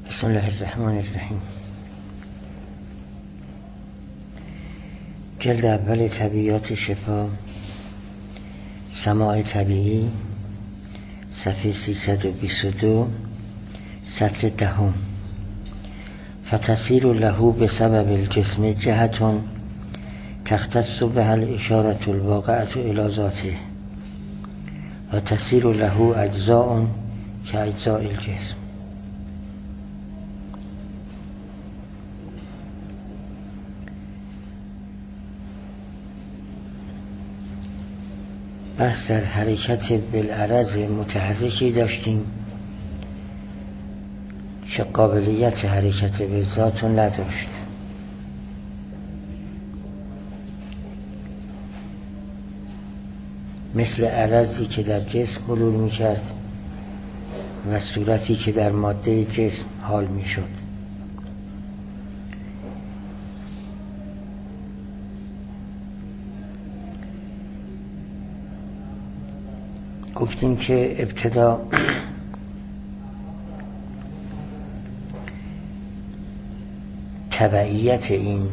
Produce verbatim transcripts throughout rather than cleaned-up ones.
بسم الله الرحمن الرحیم. جلد اول طبیعیات شفا، سماع طبیعی، صفحه سیصد و بیست و دو، سطر دهم. فتصیر له بسبب الجسم جهة تختص بها الاشارة الواقعة الی ذاته و تصیر له اجزاء کاجزاء الجسم. بحث در حرکت بالعرض متحرکی داشتیم که قابلیت حرکت به ذات رو نداشت. مثل عرضی که در جسم حلول می کرد و صورتی که در ماده جسم حال می شد. گفتیم که ابتدا تبعیت این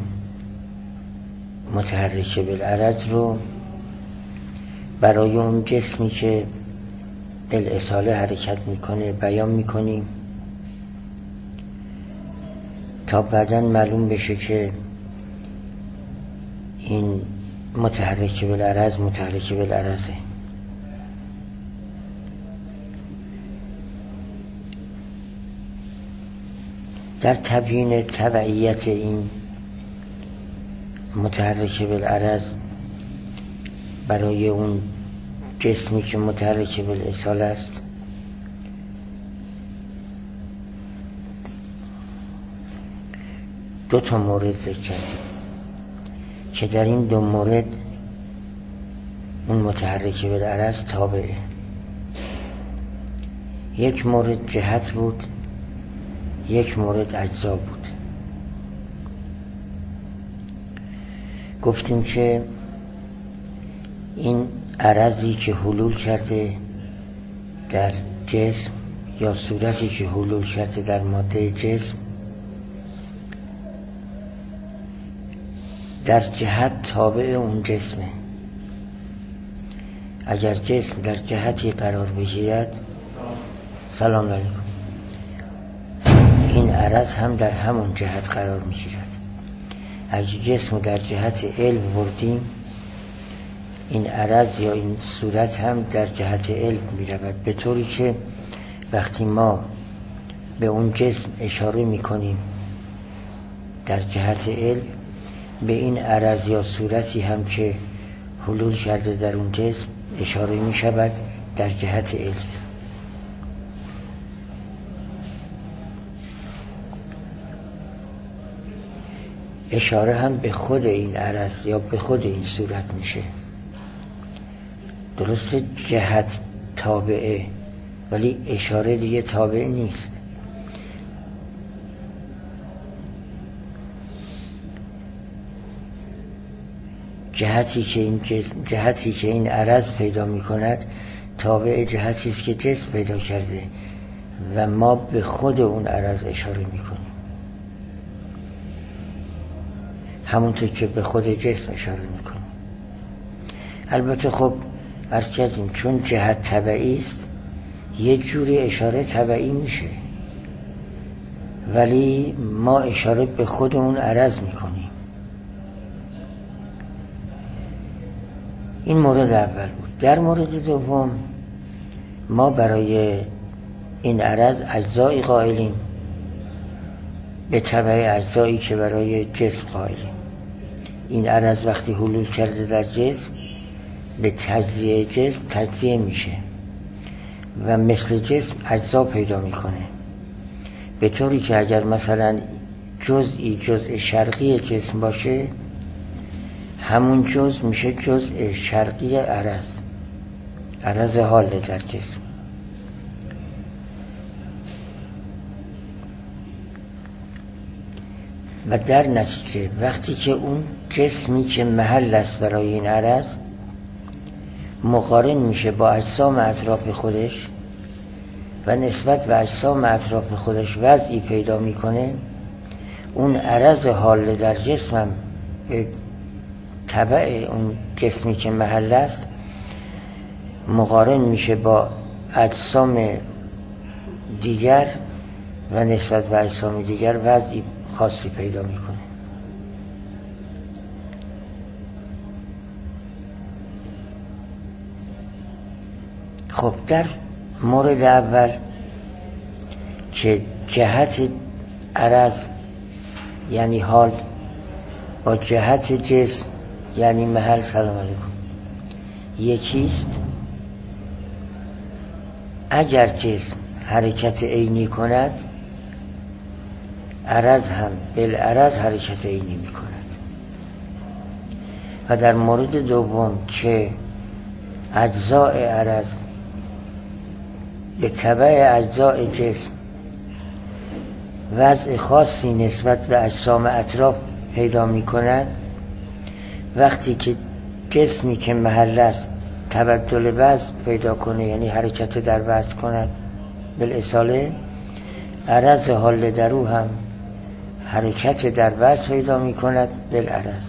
متحرک بالعرض رو برای اون جسمی که بالاصاله حرکت میکنه بیان میکنیم تا بعداً معلوم بشه که این متحرک بالعرض متحرک بالعرضه. در تبیین تبعیت این متحرک بالعرض برای اون جسمی که متحرک بالاصاله است دو تا مورد ذکر کردیم که در این دو مورد اون متحرک بالعرض تابعه. یک مورد جهت بود، یک مورد اجزا بود. گفتیم که این عرضی که حلول کرده در جسم یا صورتی که حلول کرده در ماده جسم در جهت تابع اون جسمه. اگر جسم در جهتی قرار بگیرد، سلام علیکم، این عرض هم در همون جهت قرار میگیرد. اگر جسم در جهت علم بردیم، این عرض یا این صورت هم در جهت علم میرود، به طوری که وقتی ما به اون جسم اشاره میکنیم در جهت علم، به این عرض یا صورتی هم که حلول کرده در اون جسم اشاره میشود در جهت علم. اشاره هم به خود این عرض یا به خود این صورت میشه. درسته جهت تابعه، ولی اشاره دیگه تابع نیست. جهتی که این جسم، جهتی که این عرض پیدا میکند تابع جهتی است که جسم پیدا کرده و ما به خود اون عرض اشاره میکنیم، همونطور که به خود جسم اشاره میکنیم. البته خب عرض کردیم چون جهت تبعی است یک جوری اشاره تبعی میشه، ولی ما اشاره به خود اون عرض میکنیم. این مورد اول بود. در مورد دوم ما برای این عرض اجزایی قائلیم به تبع اجزایی که برای جسم قائلیم. این عرض وقتی حلول کرده در جسم به تجزیه جسم تجزیه میشه و مثل جسم اجزا پیدا میکنه، به طوری که اگر مثلا جزئی جزء شرقی جسم باشه، همون جزء میشه جزء شرقی عرض، عرض حال در جسم. و در نتیجه وقتی که اون جسمی که محل است برای این عرض مقارن میشه با اجسام اطراف خودش و نسبت به اجسام اطراف خودش وضعی پیدا میکنه، اون عرض حال در جسمم به تبع اون جسمی که محل است مقارن میشه با اجسام دیگر و نسبت به اجسام دیگر وضعی خاصی پیدا میکنه. خب در مورد اول که جهت عرض یعنی حال با جهت جسم یعنی محل سلام علیکم یکیست، اگر جسم حرکت عینی کند عرض هم بالعرض حرکت عینی می کند. و در مورد دوم که اجزاء عرض به تبع اجزاء جسم وضع خاصی نسبت به اجسام اطراف پیدا می کند، وقتی که جسمی که محل است تبدل وزن پیدا کنه یعنی حرکت در وزن کند بالاصاله، عرض حال در او هم حرکت در وزن پیدا می کند بالعرض.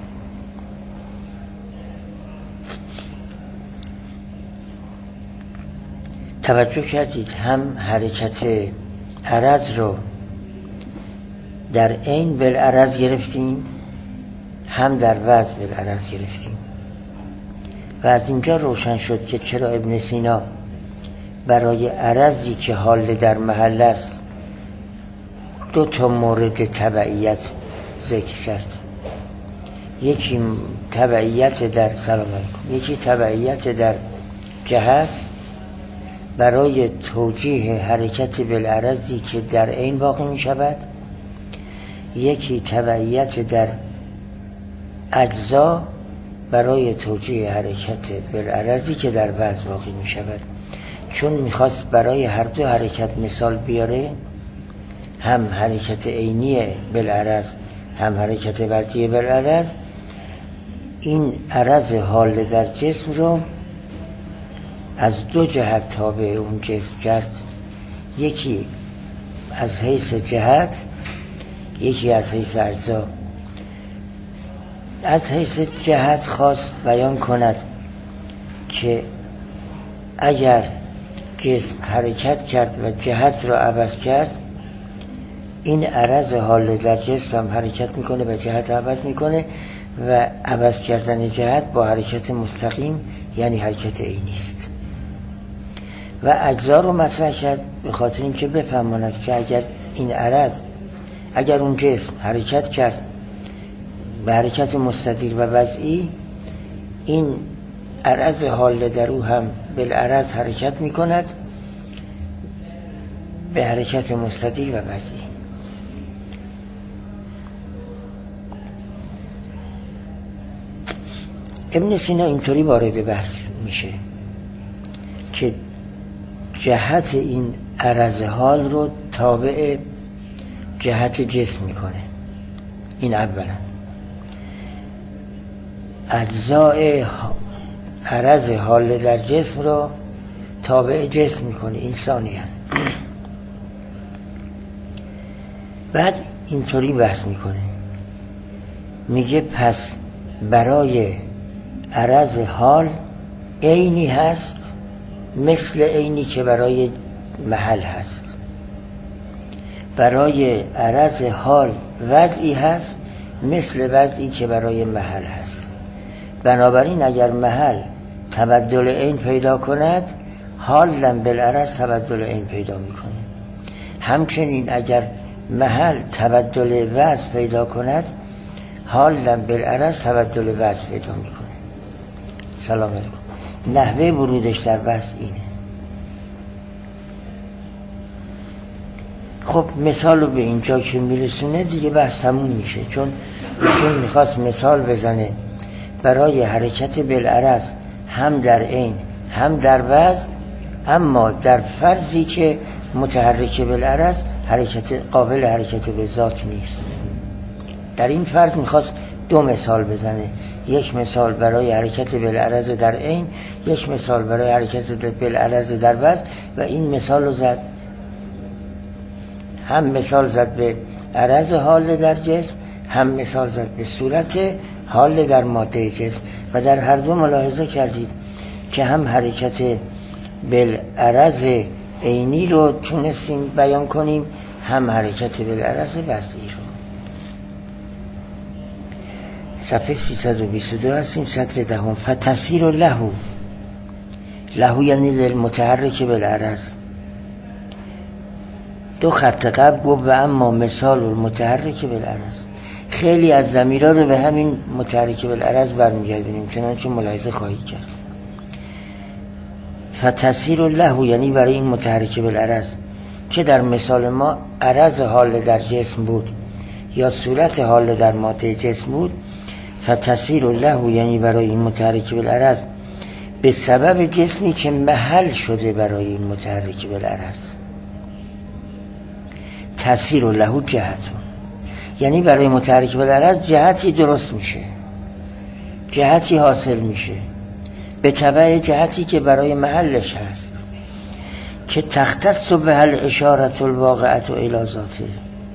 توجه کردید هم حرکت عرض رو در عین بالعرض گرفتیم، هم در وزن بالعرض گرفتیم و از اینجا روشن شد که چرا ابن سینا برای عرضی که حال در محل است دو تا مورد تبعیت ذکر کرد. یکی تبعیت در سلام علیکم، یکی تبعیت در جهت برای توجیه حرکت بالعرضی که در عین واقع می شود، یکی تبعیت در اجزا برای توجیه حرکت بالعرضی که در وزن واقع می شود. چون میخواست برای هر دو حرکت مثال بیاره، هم حرکت عینی بالعرض هم حرکت وزنی بالعرض، این عرض حال در جسم رو از دو جهت تابع اون جسم کرد، یکی از حیث جهت، یکی از حیث اجزا. از حیث جهت خواست بیان کند که اگر جسم حرکت کرد و جهت را عوض کرد، این عرض حال در جسم هم حرکت میکنه و جهت عوض میکنه و عوض کردن جهت با حرکت مستقیم یعنی حرکت عینی است. و اجزا رو مطرح کرد به خاطر اینکه بفهماند که اگر این عرض، اگر اون جسم حرکت کرد به حرکت مستدیر و وضعی، این عرض حال در او هم بالعرض حرکت می کند به حرکت مستدیر و وضعی. ابن سینا اینطوری وارد بحث میشه که جهت این عرض حال رو تابع جهت جسم میکنه. این اولا. اجزاء عرض حال در جسم رو تابع جسم میکنه. این ثانیاً. بعد اینطوری بحث میکنه، میگه پس برای عرض حال عینی هست مثل عینی که برای محل هست، برای عرض حال وضعی هست مثل وضعی که برای محل هست. بنابراین اگر محل تبدل عین پیدا کند، حال لم بالعرض تبدل عین پیدا میکنه. همچنین اگر محل تبدل وضع پیدا کند، حال لم بالعرض تبدل وضع پیدا میکنه. سلام علیکم. نحوه ورودش در بحث اینه. خب مثال رو به اینجا که میرسونه دیگه بحث تموم میشه، چون ایشون میخواست مثال بزنه برای حرکت بالعرض هم در عین هم در وزن، اما در فرضی که متحرک بالعرض حرکت قابل حرکت به ذات نیست. در این فرض میخواست دو مثال بزنه، یک مثال برای حرکت بالعرض در عین، یک مثال برای حرکت بالعرض در وزن و این مثال رو زد. هم مثال زد به عرض حال در جسم، هم مثال زد به صورت حال در ماده جسم و در هر دو ملاحظه کردید که هم حرکت بالعرض عینی رو تونستیم بیان کنیم، هم حرکت بالعرض وضعی رو. صفحه سیصد و بیست و دو هستیم، سطر دهم. فتسیر لهو، لهو یعنی للمتحرک بالعرض. دو خط قبل گفت و اما مثال المتحرک بالعرض. خیلی از ضمیرها رو به همین متحرک بالعرض برمیگردونیم، چنانچه ملاحظه خواهید کرد. فتسیر لهو یعنی برای این متحرک بالعرض که در مثال ما عرض حال در جسم بود یا صورت حال در ماده جسم بود، فتسیر لهو یعنی برای این متحرک بالعرض به سبب جسمی که محل شده برای این متحرک بالعرض. تسیر لهو جهتون یعنی برای متحرک بالعرض جهتی درست میشه، جهتی حاصل میشه به تبع جهتی که برای محلش هست که تختص به هل اشارت الواقعت و الی ذاته.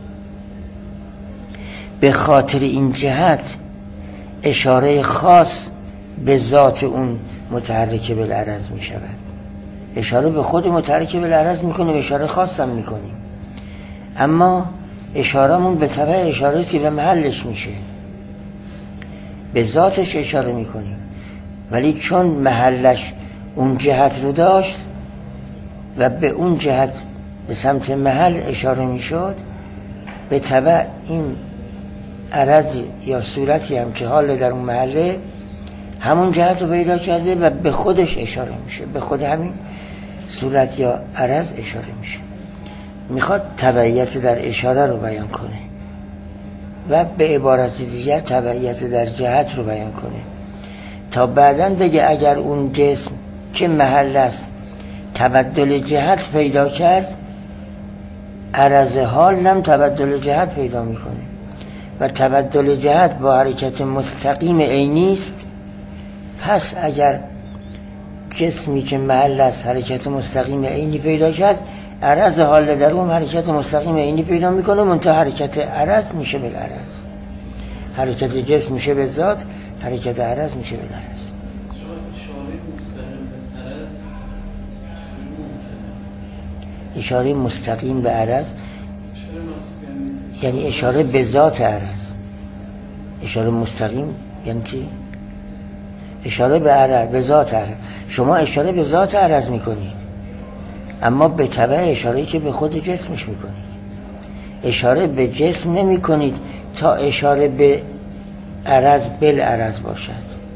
به خاطر این جهت اشاره خاص به ذات اون متحرک بالعرض می شود. اشاره به خود متحرک بالعرض می کنیم، اشاره خاص هم می کنیم، اما اشارهمون به تبع اشارتی به محلش میشه، به ذاتش اشاره می کنیم، ولی چون محلش اون جهت رو داشت و به اون جهت به سمت محل اشاره می شد، به تبع این عرض یا صورتی هم که حال در اون محله همون جهت رو پیدا کرده و به خودش اشاره میشه، به خود همین صورت یا عرض اشاره میشه. میخواد تبعیت در اشاره رو بیان کنه و به عبارت دیگر تبعیت در جهت رو بیان کنه تا بعداً بگه اگر اون جسم که محل است تبدل جهت پیدا کرد، عرض حال هم تبدل جهت پیدا میکنه و تبدل جهت با حرکت مستقیم عینی است. پس اگر جسمی که محل است حرکت مستقیم عینی پیدا کرد، عرض حال در اون حرکت مستقیم عینی پیدا میکنه، منتها حرکت عرض میشه بالعرض، حرکت جسم میشه به ذات، حرکت عرض میشه بالعرض. اشاره مستقیم به عرض یعنی اشاره به ذات عرض. اشاره مستقیم یعنی چی؟ اشاره به عرض، به ذات عرض. شما اشاره به ذات عرض میکنید، اما به تبع اشاره‌ای که به خود جسمش میکنید. اشاره به جسم نمی کنید تا اشاره به عرض بالعرض باشد.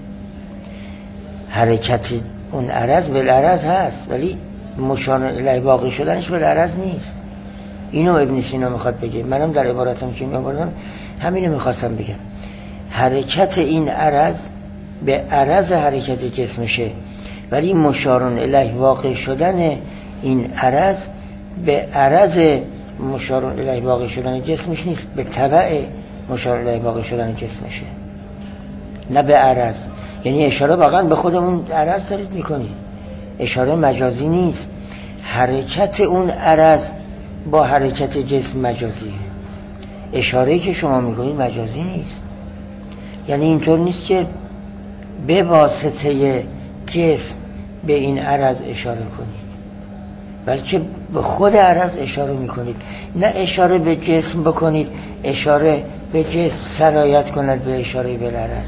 حرکت اون عرض بالعرض هست ولی مشار الیه واقع شدنش بالعرض نیست. اینو ابن سینا میخواد بگه، منم در عباراتم که میآوردم همینو میخواستم بگم. حرکت این عرض به عرض حرکت جسمشه، ولی مشار الیه واقع شدن این عرض به عرض مشار الیه واقع شدن جسمش نیست، به تبع مشار الیه واقع شدن جسمشه، نه به عرض. یعنی اشاره واقعا به خودمون عرض دارید میکنید، اشاره مجازی نیست. حرکت اون عرض با حرکت جسم مجازیه، اشاره‌ای که شما میکنید مجازی نیست. یعنی اینطور نیست که به واسطه جسم به این عرض اشاره کنید، بلکه به خود عرض اشاره میکنید، نه اشاره به جسم بکنید، اشاره به جسم سرایت کند به اشاره به عرض.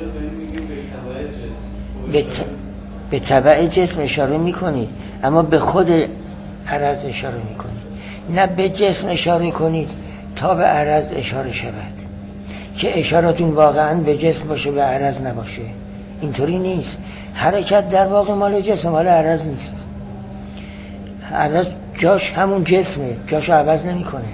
به, ت... به تبع جسم اشاره میکنید، اما به خود عرض اشاره میکنید، نه به جسم اشاره کنید تا به عرض اشاره شود، که اشارتون واقعا به جسم باشه به عرض نباشه. اینطوری نیست. حرکت در واقع مال جسم، مال عرض نیست. عرض جاش همون جسمه، جاش عوض نمی کنه.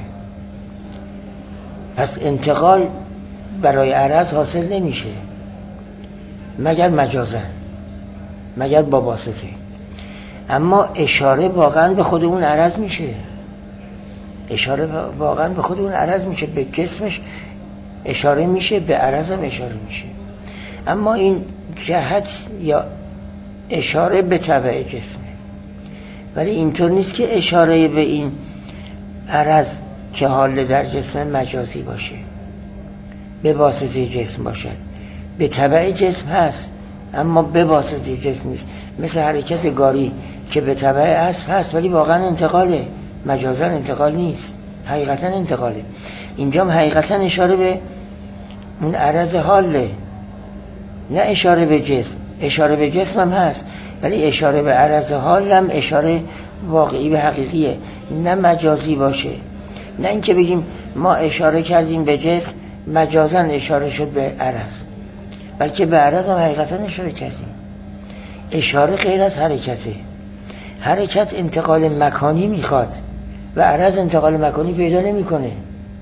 پس انتقال برای عرض حاصل نمیشه مگر مجازن، مگر با واسطه. اما اشاره واقعا به خود اون عرض میشه، اشاره واقعا به خود اون عرض میشه، به جسمش اشاره میشه، به عرض هم اشاره میشه. اما این جهت یا اشاره به تبع جسمه، ولی اینطور نیست که اشاره به این عرض که حال در جسم مجازی باشه، به واسطه جسم باشد. به تبع جسم هست اما به واسطه جسم نیست. مثل حرکت گاری که به تبع اسب هست ولی واقعا انتقاله، مجازا انتقال نیست، حقیقتا انتقاله. اینجا هم حقیقتا اشاره به اون عرض حاله، نه اشاره به جسم. اشاره به جسم هم هست ولی اشاره به عرض حال هم اشاره واقعی به حقیقیه، نه مجازی باشه. نه اینکه بگیم ما اشاره کردیم به جسم مجازا اشاره شد به عرض، بلکه به عرض هم حقیقتا اشاره کردیم. اشاره غیر از حرکته. حرکت انتقال مکانی میخواد و عرض انتقال مکانی پیدا نمیکنه.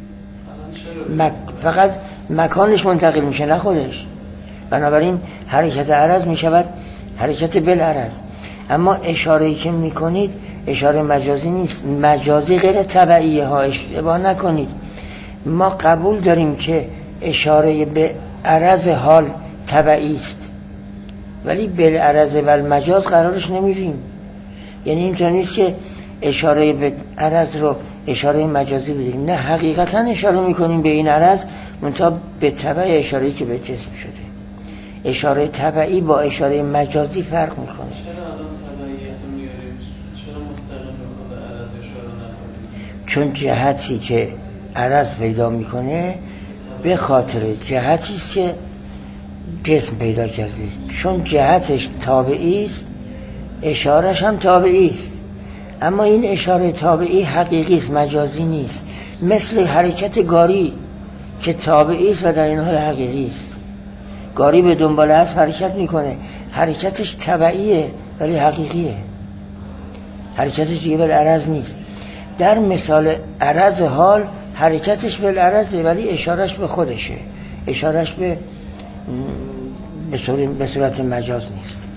مک... فقط مکانش منتقل میشه نه خودش. بنابراین حرکت عرض میشود حرکت بالعرض. اما اشاره‌ای که میکنید اشاره مجازی نیست، مجازی غیر تبعیه ها، اشتباه نکنید. ما قبول داریم که اشاره به عرض حال تبعی است ولی بالعرض و المجاز قرارش نمیدیم. یعنی اینطور نیست که اشاره به عرض رو اشاره مجازی بدیم، نه حقیقتا اشاره میکنیم به این عرض منتها به تبع اشاره‌ای که به جسم شده. اشاره تبعی با اشاره مجازی فرق میکنه. چرا الان تبعیت رو میاریم؟ چرا مستقیم به عرض اشاره نکنیم؟ چون جهتی که عرض پیدا میکنه به خاطر جهتی است که جسم پیدا کرده. چون جهتش تابعی است اشارهش هم تابعی است، اما این اشاره تابعی حقیقی است، مجازی نیست. مثل حرکت گاری که تابعی است و در این حال حقیقی است. گاری به دنبال اسب حرکت میکنه، حرکتش تبعیه ولی حقیقیه، حرکتش دیگه بالعرض نیست. در مثال عرض حال حرکتش بالعرضه ولی اشارش به خودشه، اشارش به به صورت مجاز نیست.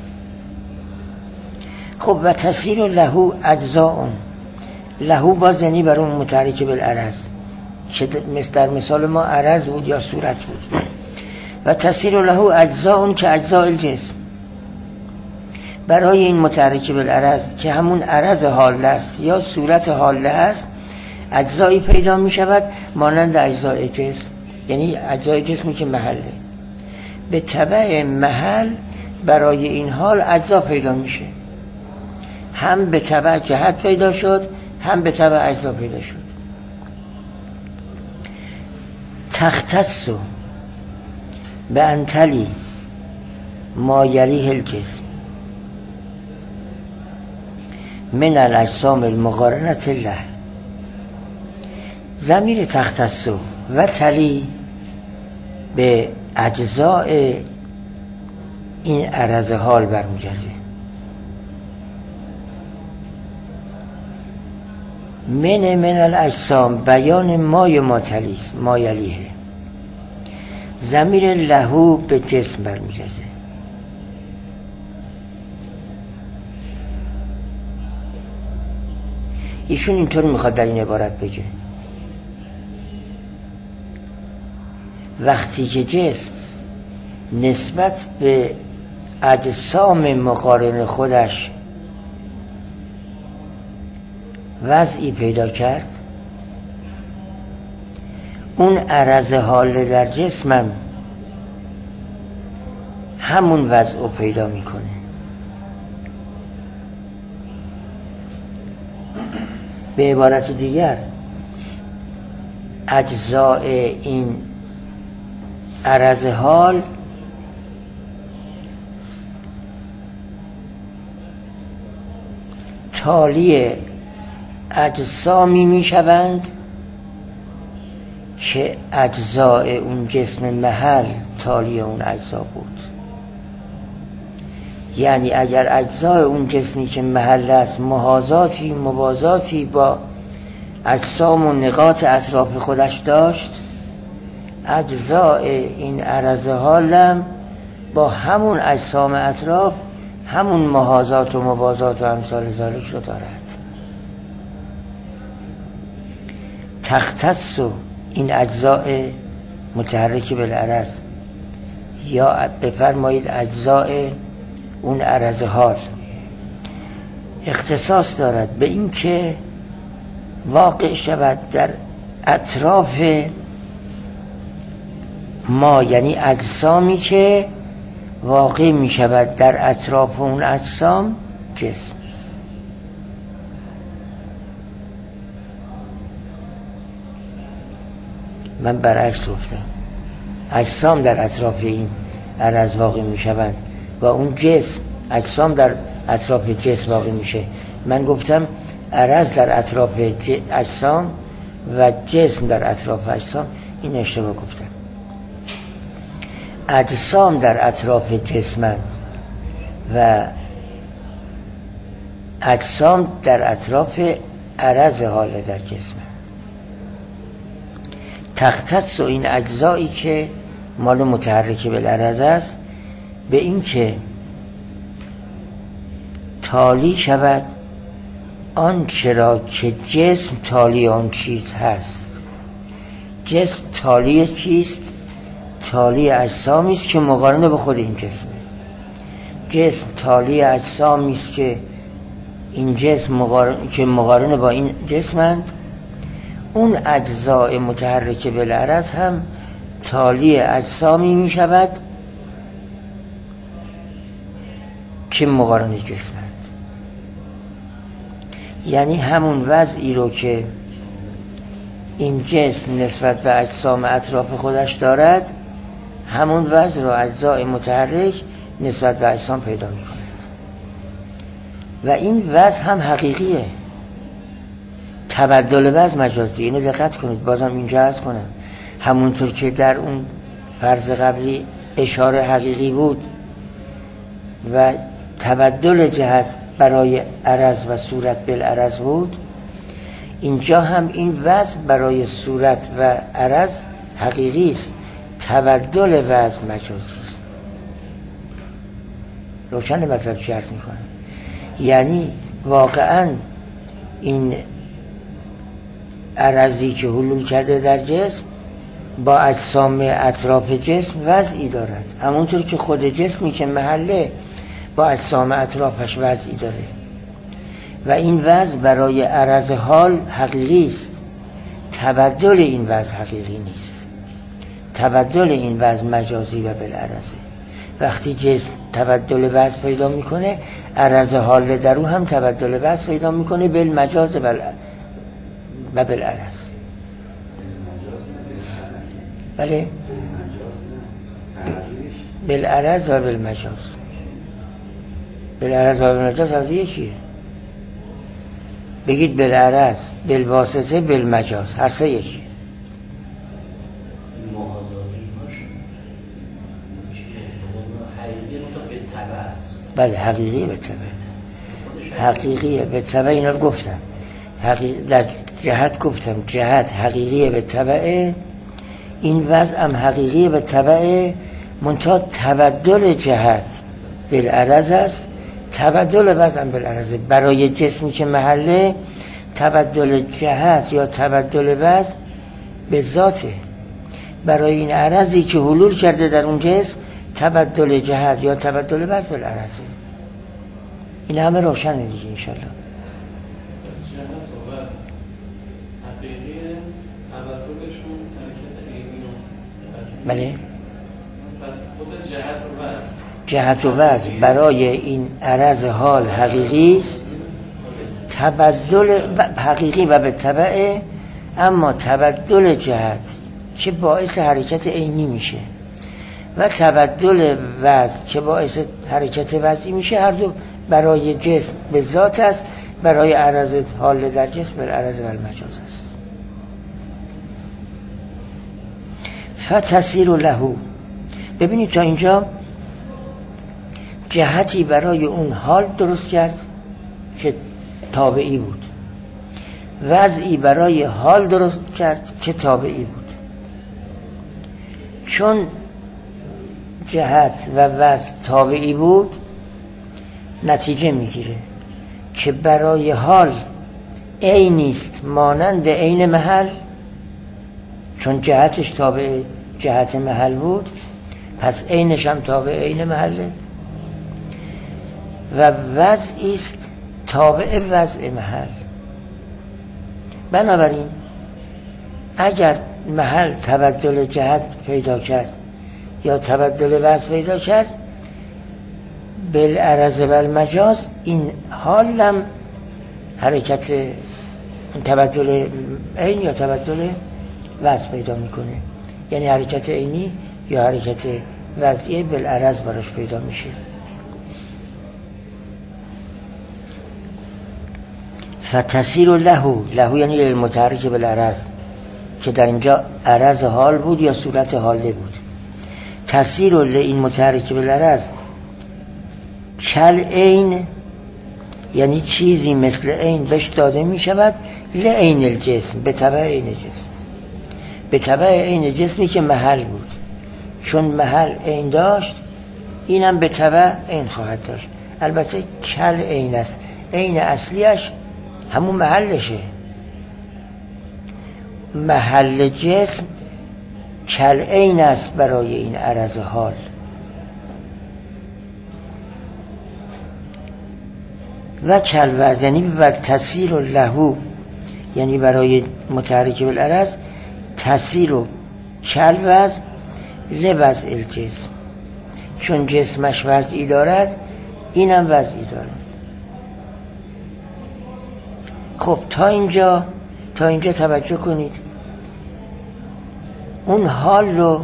خب و تسیر له اجزاء، له باز یعنی بر اون متحرک بالعرض که در مثال ما عرض بود یا صورت بود. و تسیر له اجزاء که اجزاء الجسم، برای این متحرک بالعرض که همون عرض حال است یا صورت حال است اجزایی پیدا می شود مانند اجزای جسم، یعنی اجزای جسمی که محله. به تبع محل برای این حال اجزا پیدا میشه، هم به تبع جهت پیدا شد هم به تبع اجزا پیدا شد. تختص به انتلی ما یلیه الجسم من الاجسام المقارنة له. ضمیر تختص و تلی به اجزاء این عرض حال برمیگرده. من من الاجسام بیان مای ما تلیست، ما یلیه. ضمیر لهو به جسم برمیگرده. ایشون اینطور میخواد در این عبارت بگه وقتی که جسم نسبت به اجسام مقارن خودش وضعی پیدا کرد، اون عرض حال در جسمم همون وضع رو پیدا میکنه. به عبارت دیگر اجزاء این عرض حال تالی اجسامی می شوند که اجزاء اون جسم محل تالی اون اجزا بود. یعنی اگر اجزاء اون جسمی که محل است محاذاتی موازاتی با اجسام و نقاط اطراف خودش داشت، اجزاء این عرض حالم با همون اجسام اطراف همون محاذات و موازات و امثال ذالک رو دارد. تختص این اجزاء متحرک بالعرض یا بفرمایید اجزاء اون عرض حال اختصاص دارد به این که واقع شود در اطراف ما، یعنی اجسامی که واقع می شود در اطراف اون اجسام جسم. من برعکس گفتم، اجسام در اطراف این عرض واقع می شوند و اون جسم، اجسام در اطراف جسم واقع میشه. من گفتم عرض در اطراف اجسام و جسم در اطراف اجسام. این اشتباه گفتم. اجسام در اطراف جسمند و اجسام در اطراف عرض حال در جسمند. تختص و این اجزایی که مال متحرک بالعرض است به این که تالی شود آن چرا که جسم تالی آن چیز هست. جسم تالی چیست؟ تالی اجسامی است که مقارنه به خود این جسمه. جسم تالی اجسامی است که این جسم مقارن... که مقارنه با این جسمند. اون اجزاء متحرک بالعرض هم تالی اجسامی می شود که مقارن جسمند. یعنی همون وضعی رو که این جسم نسبت به اجسام اطراف خودش دارد، همون وضع رو اجزاء متحرک نسبت به اجسام پیدا می کند و این وضع هم حقیقیه. تبدل وضع مجازی. اینو دقت کنید، بازم اینجا عرض کنم، همونطور که در اون فرض قبلی اشاره حقیقی بود و تبدل جهت برای عرض و صورت بالعرض بود، اینجا هم این وضع برای صورت و عرض حقیقی است. تبدل وضع مجازی است. روشن مطلب چی عرض میکنم؟ یعنی واقعا این عرضی که حلول کرده در جسم با اجسام اطراف جسم وضعی دارد، همونطور که خود جسمی که محله با اجسام اطرافش وضعی داره و این وضع برای عرض حال حقیقی است. تبدل این وضع حقیقی نیست. تبدل این وضع مجازی و بالعرضه. وقتی جسم تبدل وضع پیدا میکنه، عرض حال در او هم تبدل وضع پیدا میکنه بالمجاز و بالعرض. بله، بالعرض و بالمجاز. بالعرض و بالمجاز هم یکیه. بگید بالعرض، بالواسطه، بالمجاز، هر سه یکی. بله، حقیقی به تبع. حقیقی به تبع اینا رو گفتم. حقیق... در جهت گفتم جهت حقیقی به تبع، این وضع هم حقیقی به تبع، منتها تبدل جهت بالعرض است. تبدل وضع هم بالعرض. برای جسمی که محله تبدل جهت یا تبدل وضع به ذاته. برای این عرضی که حلول کرده در اون جسم تبدل جهت یا تبدل وضع بالعرضه. این همه روشنه دیگه انشالله. پس جهت و وضع حقیقی، تبدلشون حرکت عینی رو هست. بله. پس خود جهت و وضع جهت و وضع برای این عرض حال حقیقی است. تبدل حقیقی و به تبع، اما تبدل جهت که باعث حرکت عینی میشه و تبدل وضع که باعث حرکت وضعی میشه، هر دو برای جسم به ذات است، برای عرض حال در جسم بر عرض و المجاز است. فتسیر له. ببینید تا اینجا جهتی برای اون حال درست کرد که تابعی بود، وضعی برای حال درست کرد که تابعی بود. چون جهت و وضع تابعی بود، نتیجه میگیره که برای حال عین نیست مانند عین محل، چون جهتش تابع جهت محل بود، پس عینش هم تابع عین محله و وضعی است تابع وضع محل. بنابراین اگر محل تبدل جهت پیدا کرد یا تبدل وضع پیدا کرد، بالعرض و المجاز این حال هم حرکت تبدل عین یا تبدل وضع پیدا میکنه، یعنی حرکت عینی یا حرکت وضعی بالعرض براش پیدا میشه. فتسیر له، له یعنی المتحرک بالعرض که در اینجا عرض حال بود یا صورت حاله بود. تسیر له این متحرک بالعرض کل عین یعنی چیزی مثل عین بهش داده می شود، لعین الجسم به تبع عین جسم، به تبع عین جسمی که محل بود، چون محل عین داشت اینم به تبع عین خواهد داشت. البته کل عین است، عین اصلیش همون محلشه. محل جسم کل عین است برای این عرض حال. و کل وضع یعنی و تسیر له یعنی برای متحرک بالعرض تسیر و کل وضع لوضع الجسم، چون جسمش وضعی دارد اینم وضعی دارد. خب تا اینجا تا اینجا توجه کنید، اون حال رو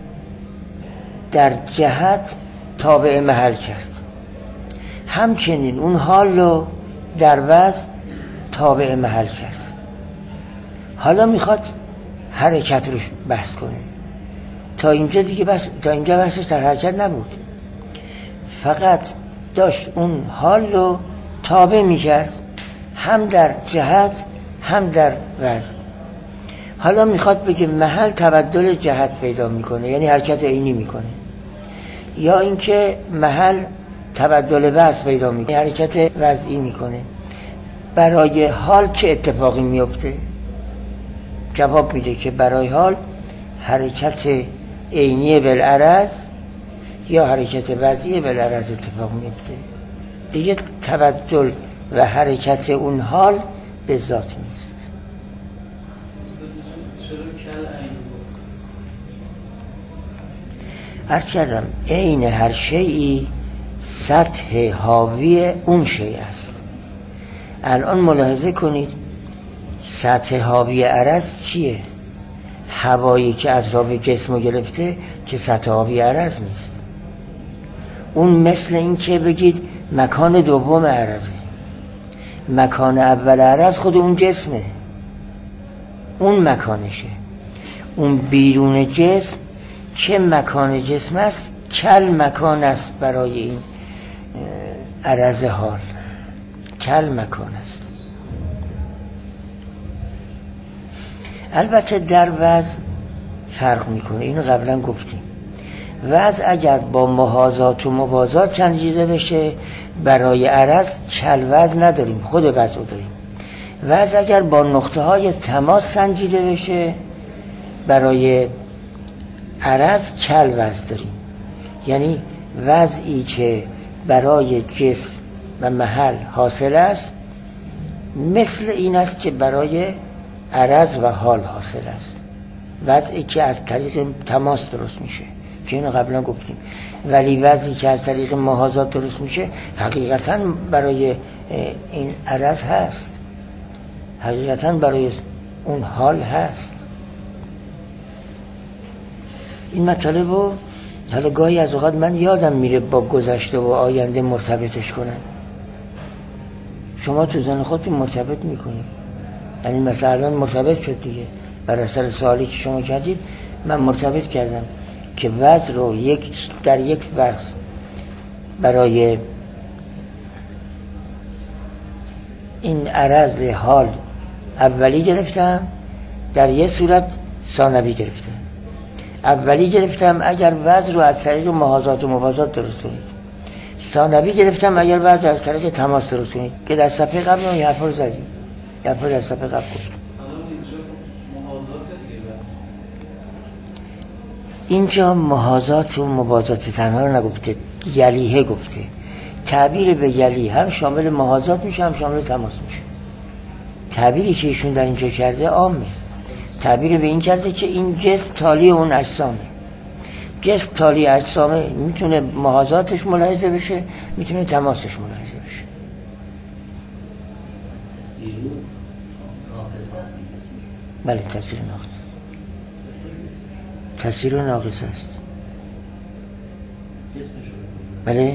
در جهت تابع محل کرد، همچنین اون حال رو در وضع تابع محل کرد. حالا میخواد حرکت رو بحث کنه. تا اینجا دیگه بس تا اینجا بحثش در حرکت نبود، فقط داشت اون حال رو تابع میکرد، هم در جهت هم در وضع. حالا میخواد بگه محل تبدل جهت پیدا میکنه، یعنی حرکت عینی میکنه، یا اینکه محل تبدل وضع پیدا میکنه، حرکت وضعی میکنه. برای حال چه اتفاقی میفته؟ جواب میده که برای حال حرکت عینی بالعرض یا حرکت وضعی بالعرض اتفاق میفته. دیگه تبدل و حرکت اون حال به ذات نیست. عرض کردم عین هر شیئی سطح حاوی اون شیء است. الان ملاحظه کنید سطح حاوی عرض چیه؟ هوایی که اطراف جسمو گرفته که سطح حاوی عرض نیست. اون مثل این که بگید مکان دوم عرضه، مکان اول عرض خود اون جسمه، اون مکانشه. اون بیرون جسم چه مکان جسم است؟ کل مکان است برای این عرض حال، کل مکان است. البته در وضع فرق میکنه، اینو قبلا گفتیم. وضع اگر با محاذات و موازات سنجیده بشه برای عرض کل وضع نداریم، خود وضع رو داریم. وضع اگر با نقطه های تماس سنجیده بشه برای عرض کل وضع داریم، یعنی وضعی که برای جسم و محل حاصل است مثل این است که برای عرض و حال حاصل است. وضعی که از طریق تماس درست میشه که اینو قبلا گفتیم، ولی وضعی که از طریق محاذات درست میشه حقیقتا برای این عرض هست، حقیقتا برای اون حال هست. این مطالب رو حالا گاهی از اوقات من یادم میره با گذشته و آینده مرتبطش کنم. شما تو ذهن خودتون مرتبط میکنید، یعنی مثلا مرتبط شد دیگه. بر اثر سوالی که شما کردید من مرتبط کردم که وضع رو یک در یک وضع برای این عرض حال اولی گرفتم، در یک صورت ثانوی گرفتم. اولی گرفتم اگر وضع رو از طریق محاذات و موازات درست کنید، ثانوی گرفتم اگر وضع از طریق تماس درست کنید، که در صفحه قبل هم یه حرف رو زدیم، یه حرف رو در صفحه قبل گفتم. اینجا محاذات و مبازات تنها رو نگفته، یلیه گفته. تعبیر به یلی هم شامل محاذات میشه هم شامل تماس میشه. تعبیری که ایشون در اینجا کرده عامه. تعبیر به این کرده که این جسم تالی اون اجسامه. جسم تالی اجسامه، میتونه محاذاتش ملاحظه بشه، میتونه تماسش ملاحظه بشه. بله تاثیر ناقص، تاثیر ناقص است. بله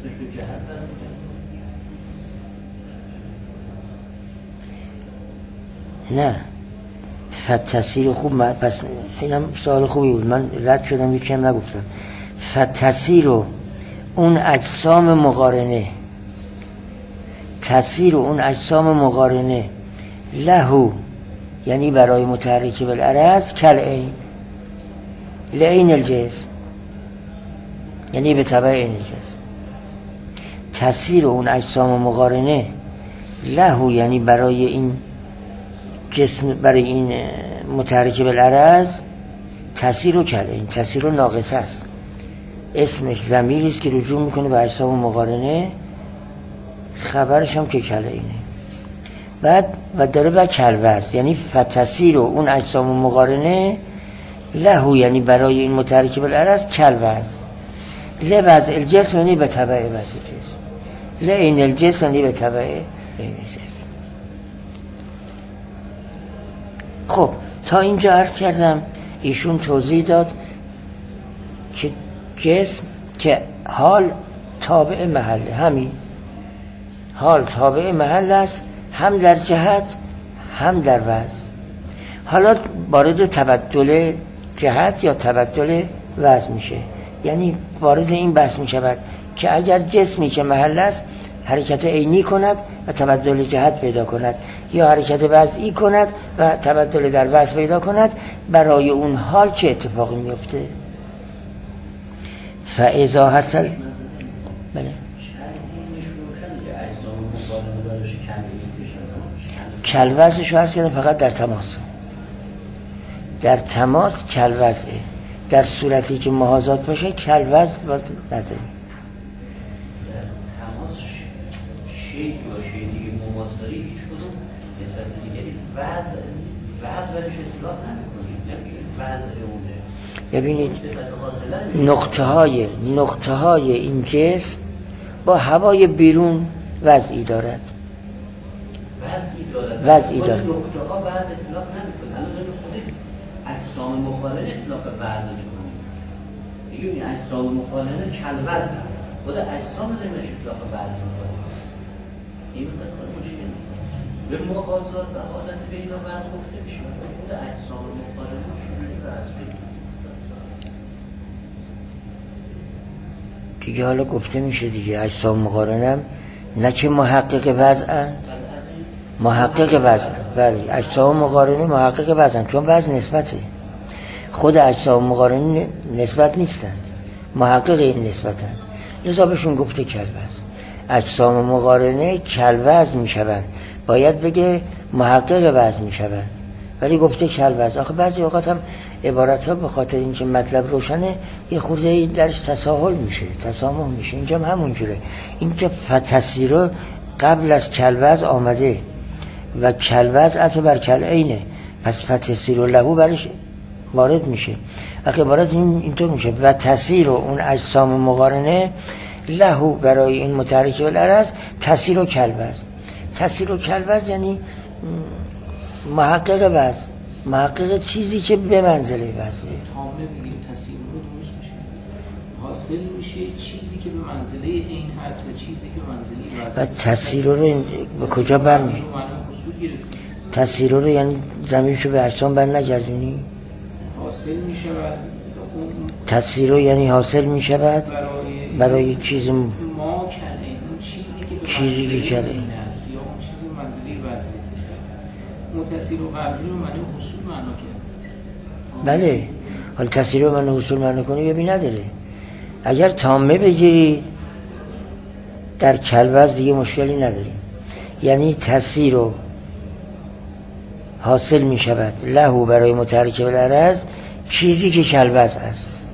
نه فتسیر خوب من پس اینم سوال خوبی بود، من رد شدم یکم نگفتم. فتسیر و اون اجسام مقارنه، تسیر و اون اجسام مقارنه لهو یعنی برای متحرک بالعرض کل عین لعین الجسم یعنی به تبع عین الجسم. تسیر و اون اجسام مقارنه لهو یعنی برای این جسم، برای این متحرک بالعرض تسیر و کل عین، تسیر و ناقص است. اسمش ضمیری است که رجوع میکنه به اجسام مقارنه، خبرش هم که کل عینه. بعد و داره به کلوز یعنی فتسیر و اون اجسام مقارنه لهو یعنی برای این متحرک بالعرض کلوز لوز الجسم یعنی به تبع وضع الجسم لعین الجسم یعنی به تبع عین الجسم. خب تا اینجا عرض کردم ایشون توضیح داد که جسم که حال تابع محله، همین حال تابع محل است، هم در جهت هم در وضع. حالا وارد تبدل جهت یا تبدل وضع میشه، یعنی وارد این بحث میشود که اگر جسمی که محل است حرکت عینی کند و تبدل جهت پیدا کند یا حرکت وضعی کند و تبدل در وضع پیدا کند، برای اون حال چه اتفاقی میفته؟ فاذا حصل بله کلوزش هست یعنی فقط در تماس، در تماس کلوزه. در صورتی که محاذات باشه کلوز باید نداری. در تماس شیء باشه دیگه مماثلی هیچ کدوم نسبت دیگری وضع وضع برش اطلاق نمی‌کنید، نمی‌گید وضع اونه. ببینید نقطه های نقطه های این جسم با هوای بیرون وضعی دارد، وضعی دارد وضعی دارد. نقطه ها وضع اطلاق نمی‌کنه. الان دارید خود اجسام مقارنه اطلاق وضع می‌کنید. دیگه این اجسام مقارنه کلوز هست، خود اجسام نمیشه اطلاق وضع می‌کنه. این مقدار مشکل به محاذات و حالت بین وضع گفته میشه، خود اجسام مقارنه چجوری وضع می‌کنه دیگه. حالا گفته میشه دیگه اجسام مقارنه نه که محقق وضعن، محقق وزن. بله اجسام مقارنه محقق وزن، چون وزن نسبته، خود اجسام مقارنه نسبت نیستند، محقق این نسبتند، لذا بهشون گفته کلوز. اجسام مقارنه کلوز میشوند، باید بگه محقق وزن میشوند، ولی گفته کلوز. آخه بعضی اوقات هم عبارت ها به خاطر اینکه مطلب روشنه یه خورده درش تساهل میشه، تسامح میشه. اینجا هم همون جوره، اینجا فتسیرو قبل از کلوز آمده و کلوز عطا بر کل عینه، پس فتسیر و لهو برش وارد میشه. وقتی عبارت این اینطور میشه و تسیر و اون اجسام مقارنه لهو برای این متحرک بالعرض تسیر و کلوز. تسیر و کلوز یعنی محقق وضع، محقق چیزی که به منزله وضعه. تامه بگیم تسیر رو درست میشه، حاصل میشه چیزی که به منزله این هست و چیزی که به منزله وضع. و تسیر رو به کجا برمیشه؟ تسیر رو یعنی زمینشو به اجسام بر نگردونی، حاصل میشه و تسیر رو یعنی حاصل میشه بعد برای, برای چیز م... ما کنه اون چیزی که به چیزی که کنه هست یا اون چیزی به منزله وضع. متصیر و قبلی رو معنی حصول معنا کرد. بله حالا تسیر رو معنی حصول معنا کنی ببین نداره. اگر تامه بگیرید در کلوز دیگه مشکلی نداریم، یعنی تسیر رو حاصل می شود لهو برای متحرک بالعرض چیزی که کلوز است.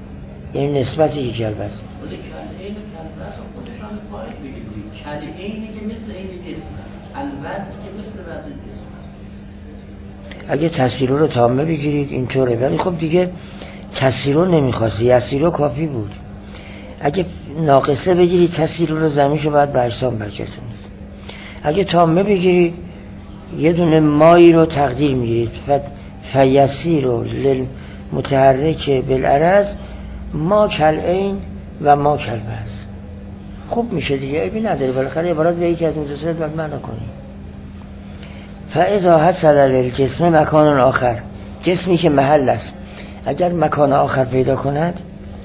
یعنی نسبتی که کلبز خود کل عین کلبز خودشان فاعل بگیرید. کل عینی که مثل عین جسم است، کلبزی که مثل وزن جسم است. اگه تسیرو رو تامه بگیرید اینطوره، ولی خب دیگه تسیرو نمیخواست، یسیرو کافی بود. اگه ناقصه بگیرید تسیرو رو زمینشو باید به اجسام برگردونید. اگه تامه بگیرید یه دونه مایی رو تقدیر میگیرید و فیسیرو للمتحرک بالعرض ما کلعین و ما کلبز. خوب میشه دیگه، عیبی نداره، بالاخره عبارت به یکی از متصلات باید معنا کنیم. فاذا حصل للجسم مکان آخر، جسمی که محل است اگر مکان آخر پیدا کند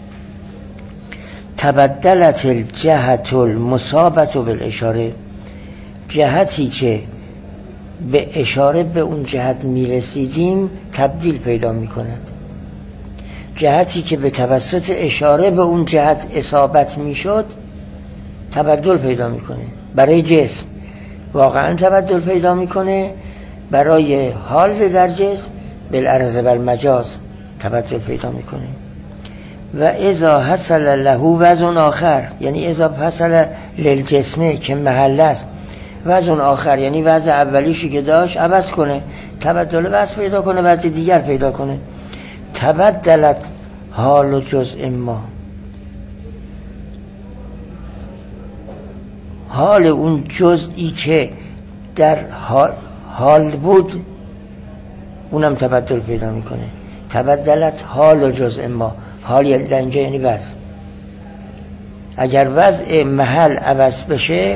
تبدلت الجهت المصابت بالاشاره، جهتی که به اشاره به اون جهت میرسیدیم تبدیل پیدا میکند، جهتی که به توسط اشاره به اون جهت اصابت میشد تبدل پیدا میکنه. برای جسم واقعا تبدل پیدا میکنه، برای حال در جسم بالعرض والمجاز تبدل پیدا میکنه. و اذا حصل له وزن آخر، یعنی اذا حصل للجسمه که محل است وزن آخر، یعنی وضع اولیشی که داشت عوض کنه، تبدل وضع پیدا کنه، وضع دیگر پیدا کنه. تبدلت حال و جزء ما، حال اون جزئی که در حال, حال بود اونم تبدل پیدا میکنه. تبدلت حال و جزء ما، حال یعنی در اینجا یعنی وضع. اگر وضع محل عوض بشه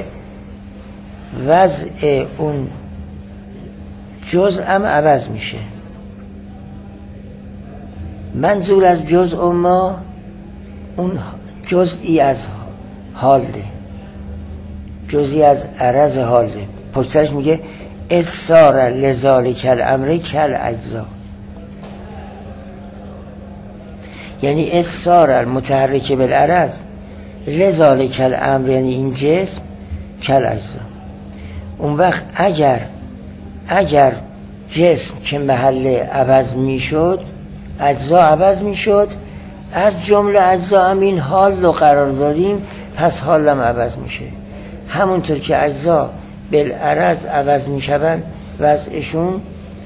وضع اون جزء هم عوض میشه. منظور از جزء ما اون جزئی از حال ده، جزئی از عرض حال ده. پشترش میگه اصار لذالک الامر کل اجزا، یعنی اصار المتحرک بالعرض لذالک الامر، یعنی این جسم کل اجزا. اون وقت اگر اگر جسم که محل عوض میشد اجزا عوض میشد، از جمله اجزا هم این حال رو قرار دادیم، پس حال هم عوض میشه. همونطور که اجزا بالعرض عوض میشوند وضعشون،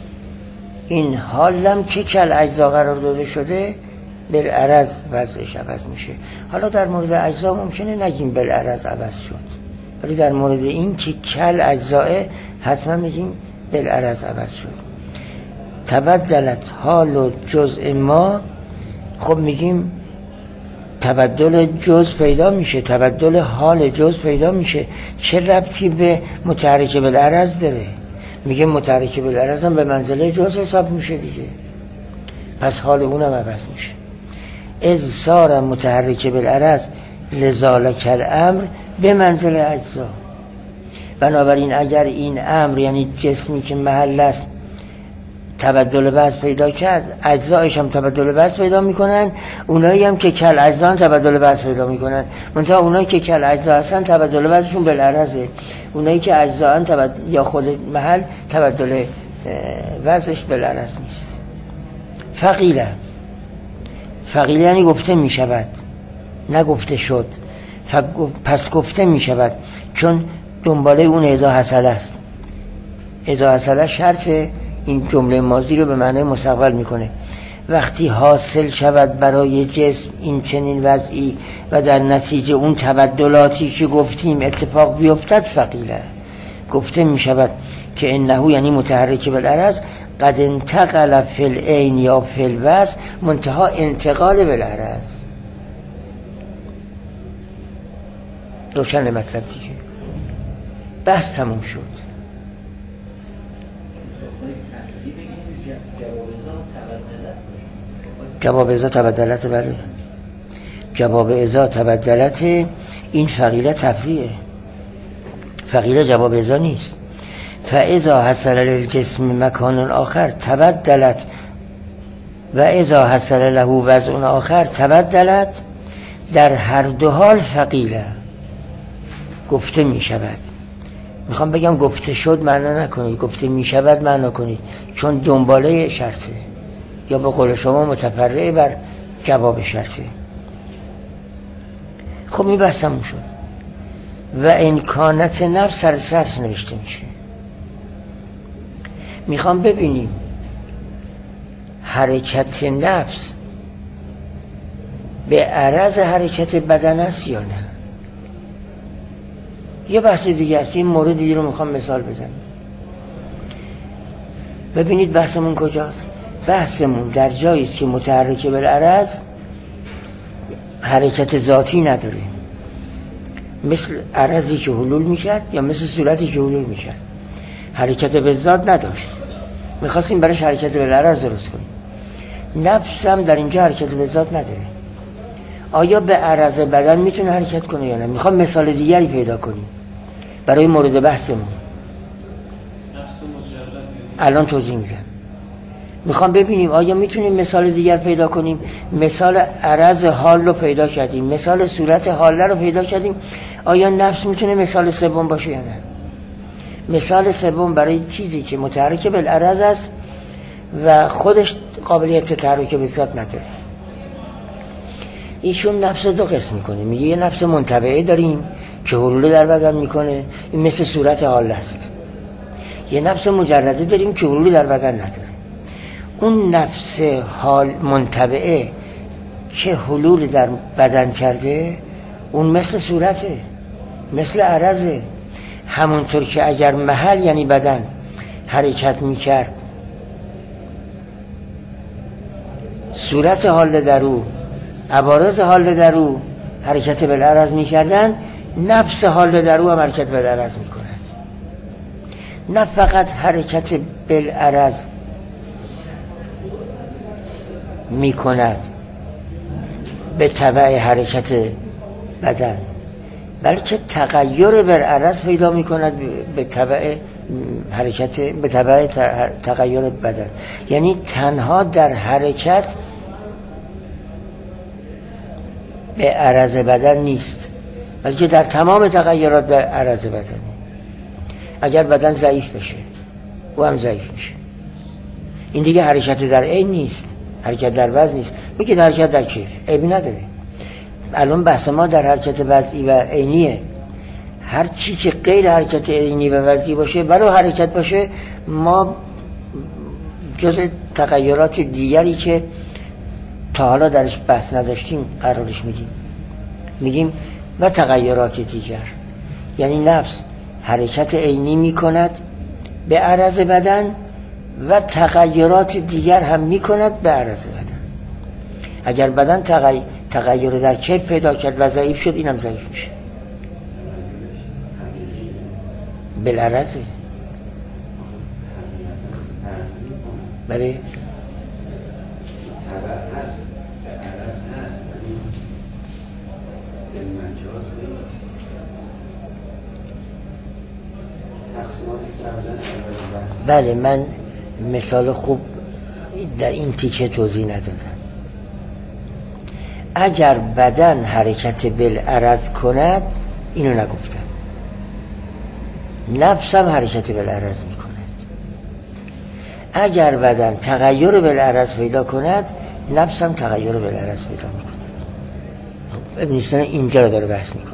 این حال هم که کل اجزا قرار داده شده بالعرض وضعش عوض میشه. حالا در مورد اجزا ممکنه نگیم بالعرض عوض شد، ولی در مورد این که کل اجزاه حتما میگیم بالعرض عوض شد. تبدلت حال و جزء ما، خب میگیم تبدل جزء پیدا میشه، تبدل حال جزء پیدا میشه. چه ربطی به متحرک بالعرض داره؟ میگه متحرک بالعرض هم به منزله جزء حساب میشه دیگه، پس حال اونم عوض میشه. از صار متحرک بالعرض لذالک الامر به منزله اجزا. بنابراین اگر این امر یعنی جسمی که محل است تبدل وزن پیدا کرد، اجزایش هم تبدل وزن پیدا میکنن. اونایی هم که کل اجزا هم تبدل وزن پیدا میکنن، منتها اونایی که کل اجزا هستن تبدل وزنشون بالعرضه، اونایی که اجزا هستن تبدل... یا خود محل تبدل وزنش بالعرض نیست. فقیله، فقیله یعنی گفته میشود، نه گفته شد. پس گفته میشود چون دنباله اون اذا حصل است. اذا حصل شرط این جمله ماضی رو به معنی مستقبل میکنه. وقتی حاصل شود برای جسم این چنین وضعی و در نتیجه اون تبدلاتی که گفتیم اتفاق بیفتد، فقیله گفته میشود که انه یعنی متحرک بالعرض قد انتقل فی العین یا فی الوصف، منتها انتقال بالعرض. روشن مطلب دیگه، بحث تموم شد. جواب ازا تبدلت، بله جواب ازا تبدلت. این فقیله تفریعه، فقیله جواب ازا نیست. فاذا حصل للجسم مکان آخر تبدلت و اذا حصل له وضع آخر تبدلت. در هر دو حال فقیله گفته می شود. میخوام بگم گفته شد معنا نکنید، گفته می شود معنا کنید، چون دنباله شرطه، یا به قول شما متفرع بر جواب شرطه. خب میبحثم شد و امکانات نفس سر سطح نوشته میشه. میخوام ببینیم حرکت نفس به عرض حرکت بدن است یا نه. یه بحث دیگه است، این مورد دیگه رو میخوام مثال بزنم. ببینید بحثمون کجاست. بحثمون در جایی است که متحرک بالعرض حرکت ذاتی نداره، مثل عرضی که حلول میکرد یا مثل صورتی که حلول میکرد، حرکت به ذات نداشت. میخواستیم برش حرکت بالعرض درست کنیم. نفس هم در اینجا حرکت به ذات نداره. آیا به عرض بدن میتونه حرکت کنه یا نه؟ میخوام مثال دیگری پیدا کنیم برای مورد بحثمون. الان توضیح میدم. میخوام ببینیم آیا میتونیم مثال دیگر پیدا کنیم. مثال عرض حال رو پیدا کردیم، مثال صورت حاله رو پیدا کردیم. آیا نفس میتونه مثال سوم باشه یا نه؟ مثال سوم برای چیزی که متحرک بالعرض است و خودش قابلیت تحرک به ذات نداره. ایشون نفس دو قسم میکنه. میگه یه نفس منطبعه داریم که حلول در بدن میکنه، این مثل صورت حال است. یه نفس مجرده داریم که حلول در بدن نداره. اون نفس حال منطبعه که حلول در بدن کرده، اون مثل صورته، مثل عرضه. همونطور که اگر محل یعنی بدن حرکت میکرد، صورت حال در او، عوارض حال در او حرکت بالعرض میکردن، نفس حال در او هم حرکت بالعرض میکند. نه فقط حرکت بالعرض میکند به تبع حرکت بدن، بلکه تغییر بالعرض پیدا میکند به تبع حرکت، به تبع تغییر بدن. یعنی تنها در حرکت به عرض بدن نیست، بلکه در تمام تغییرات به عرض بدن. اگر بدن ضعیف بشه او هم ضعیف میشه. این دیگه حرکت در عین نیست، حرکت در وزن نیست. میگه در حرکت در کیف عیبی نداره. الان بحث ما در حرکت وضعی و عینیه. هر چی که غیر حرکت عینی و وضعی باشه، ولو حرکت باشه، ما جز تغییرات دیگری که تا حالا درش بحث نداشتیم قرارش میدیم. میگیم و تغییرات دیگر، یعنی نفس حرکت عینی میکند به عرض بدن و تغییرات دیگر هم میکند به عرض بدن. اگر بدن تغییر تغییر در کیف پیدا کرد و ضعیف شد، اینم ضعیف میشه. بالعرضه. بله بله من مثال خوب در این تیکه توضیح ندادم. اگر بدن حرکت بالعرض کند، اینو نگفتم، نفسم حرکت بالعرض میکند. اگر بدن تغییر بالعرض پیدا کند، نفسم تغییر بالعرض پیدا میکند. ابن سینا اینجا رو داره بحث میکنه.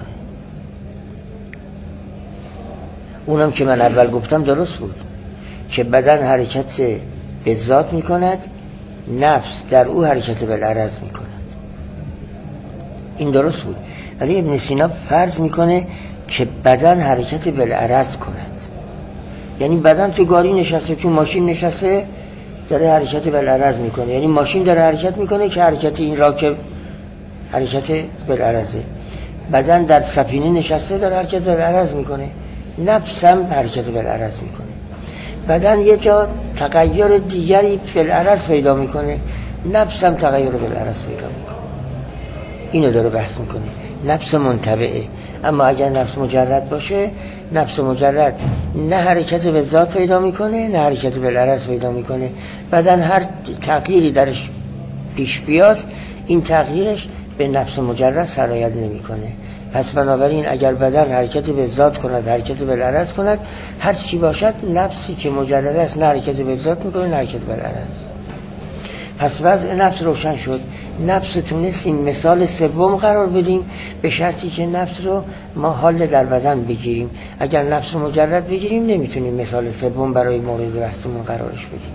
اونم که من اول گفتم درست بود که بدن حرکت به ذات میکند، نفس در او حرکت بالعرض میکند. این درست بود. ولی ابن سینا فرض میکنه که بدن حرکت بالعرض کند. یعنی بدن تو گاری نشسته، تو ماشین نشسته، داره حرکت بالعرض میکنه. یعنی ماشین داره حرکت میکنه که حرکت این راکب حرکت بالعرضه. بدن در سفینه نشسته، داره حرکت بالعرض میکنه. نفس هم حرکت بالعرض میکنه. بدن یه جا تغییر دیگری بالعرض پیدا میکنه، نفس هم تغییر بالعرض پیدا میکنه. اینو داره بحث میکنه. نفس منطبعه. اما اگر نفس مجرد باشه، نفس مجرد نه حرکت به ذات پیدا میکنه، نه حرکت بالعرض پیدا میکنه. بدن هر تغییری درش پیش بیاد، این تغییرش به نفس مجرد سرایت نمیکنه. پس بنابراین اگر بدن حرکت به ذات کند، حرکت بالعرض کند، هر چی باشد، نفسی که مجرد است نه حرکت به ذات میکنه، نه حرکت بالعرض. پس وضع نفس روشن شد. نفس تونستیم مثال سوم قرار بدیم به شرطی که نفس رو ما حال در بدن بگیریم. اگر نفس رو مجرد بگیریم نمیتونیم مثال سوم برای مورد بحثمون قرارش بدیم.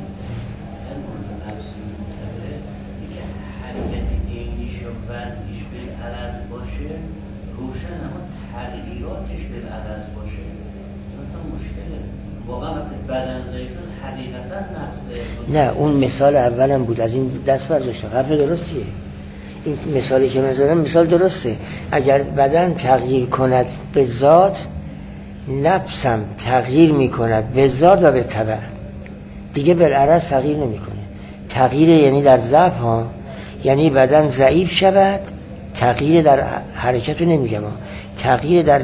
نه اون مثال اولم بود، از این دست برداشتم. حرف درستیه. این مثالی که من زدم مثال درسته. اگر بدن تغییر کند به ذات، نفسم تغییر میکند به ذات و به تبع، دیگه بالعرض تغییر نمیکنه. تغییر یعنی در ضعف ها، یعنی بدن ضعیف شود. تغییر در حرکت رو نمیگم، تغییر در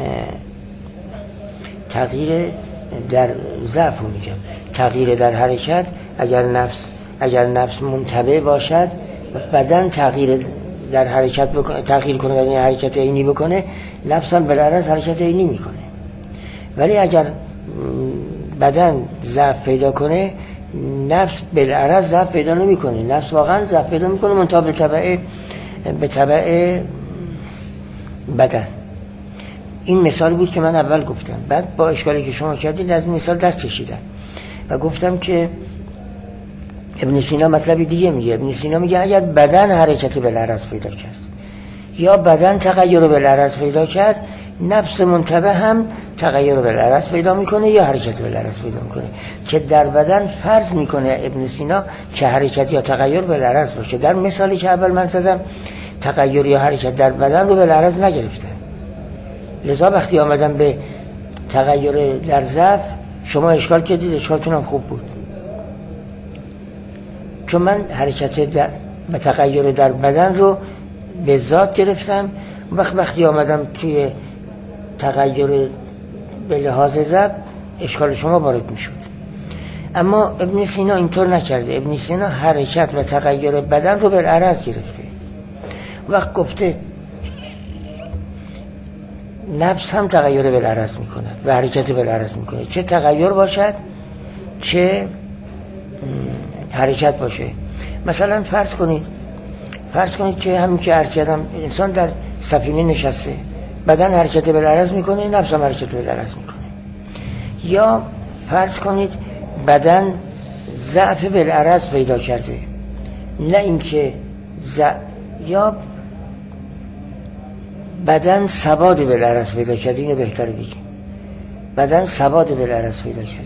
تغییر در ضعف رو میگم. تغییر در حرکت، اگر نفس اگر نفس منتبه باشد، بدن تغییر در حرکت بکنه، تغییر کنه، یعنی حرکت عینی بکنه، نفس هم بالعرض حرکت عینی میکنه. ولی اگر بدن ضعف پیدا کنه، نفس بالعرض ضعف پیدا نمیکنه. نفس واقعا ضعف پیدا میکنه منتها به تبع به تبع بدن. این مثال بود که من اول گفتم. بعد با اشکالی که شما کردید از این مثال دست کشیدم و گفتم که ابن سینا مطلبی دیگه میگه. ابن سینا میگه اگر بدن حرکت بالعرض پیدا کرد یا بدن تغییر بالعرض پیدا کرد، نفس منتبه هم تغییر بالعرض پیدا میکنه یا حرکت بالعرض پیدا میکنه، که در بدن فرض میکنه ابن سینا که حرکت یا تغییر بالعرض باشه. در مثالی که اول من زدم تغییر یا حرکت در بدن رو بالعرض نگرفتم. لذا وقتی آمدم به تغییر در ضعف، شما اشکال کردید، اشکالتون هم خوب بود، چون من حرکت در و تغییر در بدن رو به ذات گرفتم. وقت وقتی آمدم توی تغییر به لحاظ ضعف، اشکال شما وارد می شد. اما ابن سینا اینطور نکرده. ابن سینا حرکت و تغییر بدن رو بالعرض گرفته. وقت گفته نفس هم تغییر بالعرض می کند و حرکت بالعرض می کند، چه تغییر باشد چه حرکت باشه. مثلا فرض کنید فرض کنید که همین که عرض کردم، انسان در سفینه نشسته، بدن حرکت بالعرض میکنه، نفس هم حرکت بالعرض میکنه. یا فرض کنید بدن ضعف بالعرض پیدا کرده، نه اینکه ضعف، یا بدن ثبات بالعرض پیدا کرده. اینو بهتره بگیم بدن ثبات بالعرض پیدا کرده.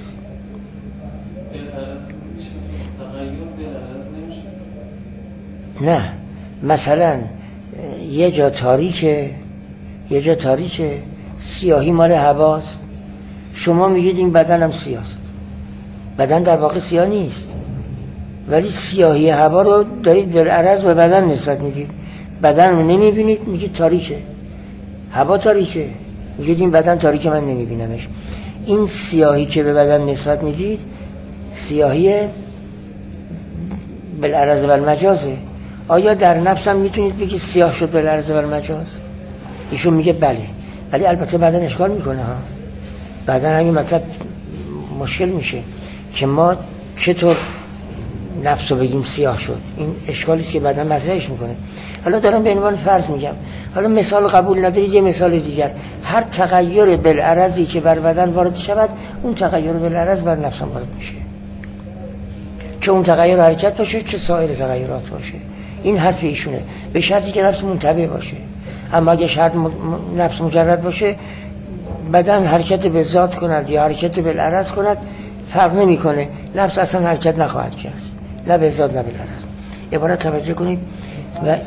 نه، مثلا یه جا تاریکه، یه جا تاریکه، سیاهی مال هواست، شما میگید این بدن هم سیاست. بدن در واقع سیاه نیست، ولی سیاهی هوا رو دارید بالعرض به بدن نسبت میدید. بدن رو نمیبینید، میگید تاریکه، هوا تاریکه، میگید این بدن تاریکه، من نمیبینمش. این سیاهی که به بدن نسبت میدید سیاهی بالعرض و المجازه. آیا در نفس هم میتونید بگید سیاه شد بالعرض و المجاز؟ ایشون میگه بله، ولی البته بدن اشکال میکنه ها. بدن همین مطلب مشکل میشه که ما چطور نفس رو بگیم سیاه شد. این اشکالیست که بدن مطرحش میکنه. حالا دارم به عنوان فرض میگم، حالا مثال قبول ندارید، یه مثال دیگر. هر تغییر بالعرضی که بر بدن وارد شود، اون تغییر بالعرض بر نفس هم وارد میشه، چه اون تغییر حرکت باشه چه سایر تغییرات باشه. این حرف ایشونه، به شرطی که نفس منتبه باشه. اما اگه شرط نفس مجرد باشه، بدن حرکت به ذات کند یا حرکت بالعرض کند فرق نمیکنه، نفس اصلا حرکت نخواهد کرد، نه به ذات نه بالعرض. عبارت توجه کنید. و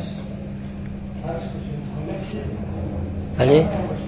بله،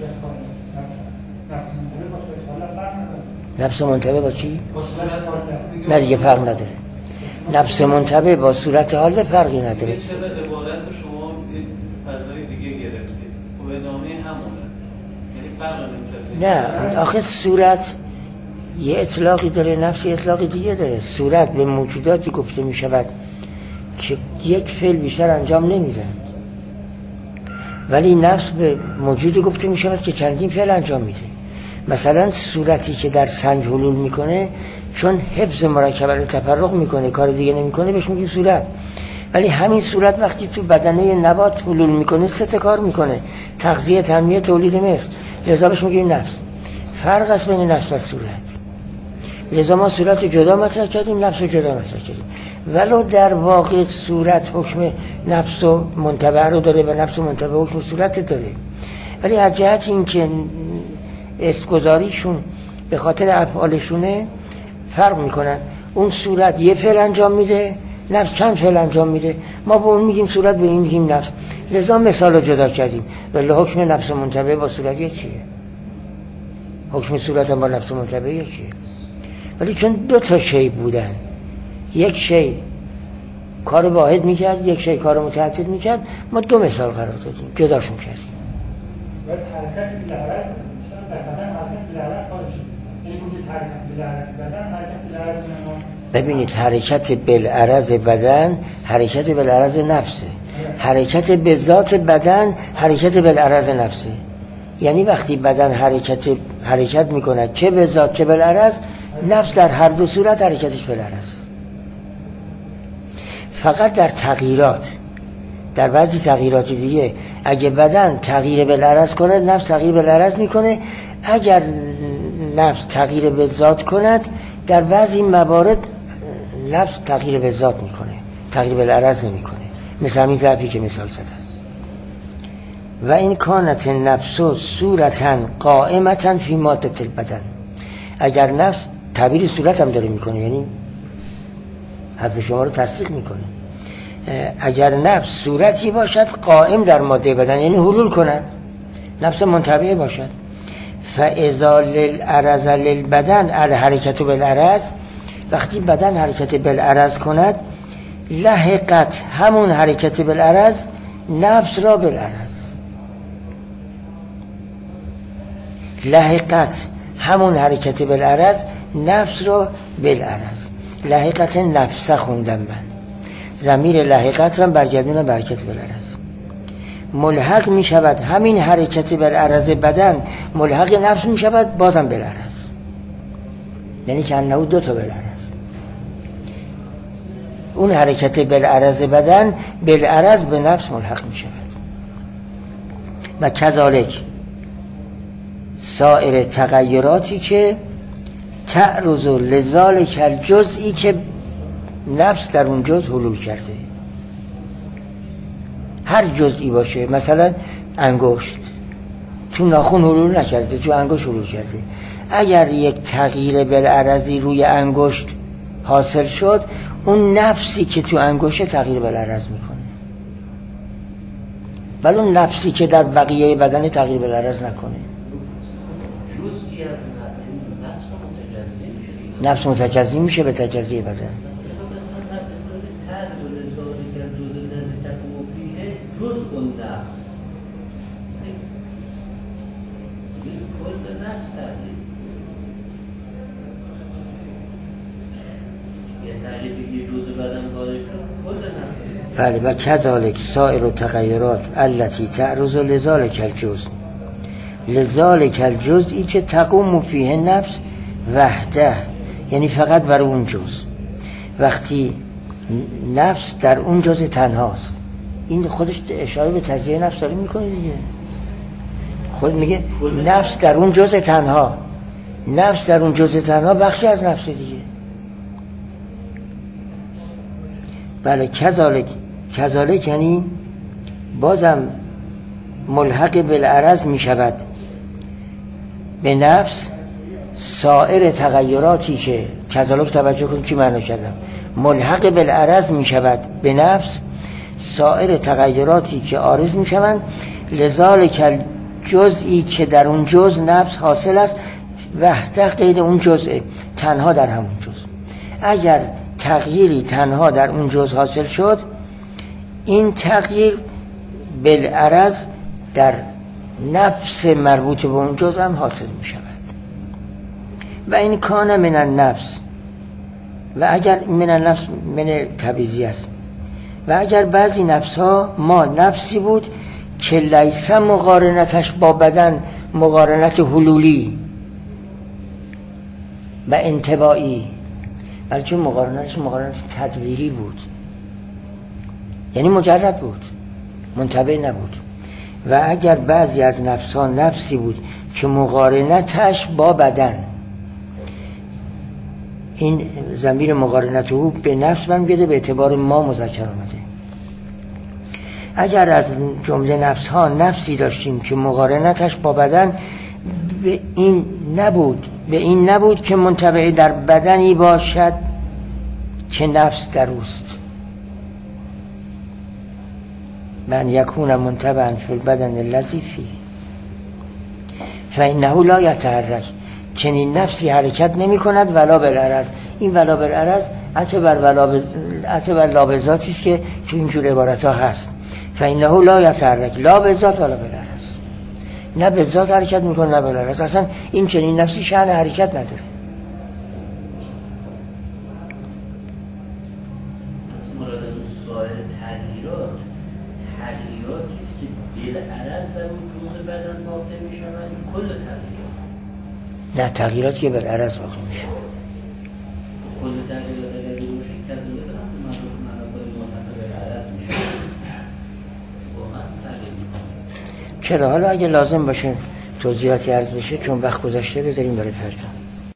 نفس منتبه با چی؟ نه دیگه فرق نداره. نفس منتبه با صورت حال فرقی نداره. چرا عبارت شما فضای دیگه گرفتید و ادامه همونه، یعنی فرق نمی‌کنه. نه آخه صورت یه اطلاقی داره، نفس یه اطلاقی دیگه داره. صورت به موجوداتی گفته می شود که یک فعل بیشتر انجام نمیدن، ولی نفس به موجودی گفته می شود که چندین فعل انجام میده. مثلا صورتی که در سنگ حلول میکنه چون حفظ مرکبات تفرق میکنه کار دیگه نمیکنه بهش میگیم صورت. ولی همین صورت وقتی تو بدنه نبات حلول میکنه سه تا کار میکنه: تغذیه، تنمیه، تولید مثل. لذا بهش میگیم نفس. فرق است بین نفس و صورت. لذا ما صورت جدا مطرح کردیم، نفس جدا مطرح کردیم. ولو در واقع صورت حکم نفس و منتبع رو داره و نفس و منتبع حکم صورت داره، ولی از جهت این که اسمگذاریشون به خاطر افعالشونه فرق میکنن. اون صورت یه فعل انجام میده، نفس چند فعل انجام میده. ما به اون میگیم صورت، به این میگیم نفس. لذا مثال رو جدا کردیم. ولی حکم نفس و منتبع با صورت یکیه، حکم صورت هم با نفس و منتبع یکیه. ولی چون دو تا شی بودن، یک شی کار واحد میکرد، یک شی کار متعدد میکرد، ما دو مثال قرار دادیم، جداشون کردیم. باید حرکت بالعرض در بدن حرکت بالعرض خارج شد. یعنی وجود حرکت بالعرض بدن حرکت بالعرض نفس. ببینید حرکت بالعرض بدن حرکت بالعرض نفسه، حرکت به ذات بدن حرکت بالعرض نفسه. یعنی وقتی بدن حرکت حرکت میکنه چه به ذات چه بالعرض، نفس در هر دو صورت حرکتش بالعرض. فقط در تغییرات، در بعضی تغییرات دیگه اگه بدن تغییر بالعرض کنه نفس تغییر بالعرض میکنه. اگر نفس تغییر به ذات کند در بعضی موارد نفس تغییر به ذات میکنه، تغییر بالعرض نمیکنه. مثل همین ضربی که مثال زدم. و این کانت نفس صورتا قائمتا فی ماده البدن. اگر نفس تعبیر صورت هم داره میکنه، یعنی حرف شما رو تصدیق میکنه. اگر نفس صورتی باشد قائم در ماده بدن، یعنی حلول کند، نفس منتبع باشد. فاذا للعرض للبدن الحرکت بالعرض، وقتی بدن حرکت بالعرض کند لحقت همون حرکت بالعرض نفس را بالعرض، لحقت همون حرکت بالعرض نفس را بالعرض. لحقت نفسه خوندم من، ضمیر لحقت را برگردونم به حرکت بالعرض. ملحق می شود همین حرکت بالعرض بدن ملحق نفس می شود بازم بالعرض، یعنی که انه دو تا بالعرض. اون حرکت بالعرض بدن بالعرض به نفس ملحق می شود. و کذالک سایر تغییراتی که تعرض لذالک الجزئی که نفس در اون جز حلول کرده، هر جزئی باشه. مثلا انگشت تو ناخن حلول نکرده، تو انگشت حلول کرده. اگر یک تغییر بالعرضی روی انگشت حاصل شد، اون نفسی که تو انگشت تغییر بالعرض میکنه، ولی اون نفسی که در بقیه بدن تغییر بالعرض نکنه. جزئی از نفس متجزی میشه، نفس متجزی میشه به تجزیه بدن. جزء النفس کل نفس تغییر یه تغییر یه جزء بدن وارد شد کل نفس. بله. و کذالک سایر تغییرات التي تعرض لذالک الجزء، لذالک الجزئی که تقوم فیه نفس وحده، یعنی فقط برای اون جزء. وقتی نفس در اون جزء تنهاست، این خودش اشاره به تجزیه نفس داره میکنه دیگه. خود میگه نفس در اون جزء تنها، نفس در اون جزء تنها بخشی از نفس دیگه. بله. کذالک، کذالک یعنی بازم ملحق بالعرض میشود به نفس سایر تغییراتی که کذالک توجه کنید چی معنی کردم. ملحق بالعرض میشود به نفس سایر تغییراتی که عارض میشوند لذالک جزئی که در اون جز نفس حاصل است وحده غیر اون جزء، تنها در همون جز. اگر تغییری تنها در اون جز حاصل شد، این تغییر بالعرض در نفس مربوط به اون جز هم حاصل می شود. و این کان من النفس، و اگر من النفس من تبعیضی است، و اگر بعضی نفس ها ما نفسی بود که لیس مقارنتش با بدن مقارنت حلولی، و انطباعی، بلکه مقارنتش مقارنت تدبیری بود، یعنی مجرد بود، منتبه نبود. و اگر بعضی از نفس‌ها نفسی بود که مقارنتش با بدن، این ضمیر مقارنت او به نفس برمیگرده، به اعتبار ما مذکر آمده. اگر از جمله نفس‌ها نفسی داشتیم که مقارنتش با بدن به این نبود به این نبود که منطبع در بدنی باشد که نفس در اوست، من یکون منطبعا فی البدن الذی فیه فانه لا یتحرک، چنین نفسی حرکت نمی کند ولا بالعرض. این ولا بالعرض عطف بر ولا عطف بر لا به ذاتی است که تو اینجور عبارت ها هست. فانه لا یتحرک لا به ذات ولا بالعرض، نه به ذات حرکت میکنه نه بالعرض. اصلا این چنین نفسی شأن حرکت نداره. مراد از سایر تغییرات تغییراتی است که بالعرض در اون جزء بدن واقع میشوند، کل تغییرات نه، تغییراتی که بالعرض واقع میشه. کل تغییرات اگر باشه کذبه بدن مربوط منابع متفق بالعرض میشه، واقعا تغییر میکنه. چرا؟ حالا اگه لازم باشه توضیحاتی عرض بشه، چون وقت گذشته، بذاریم برای فردا.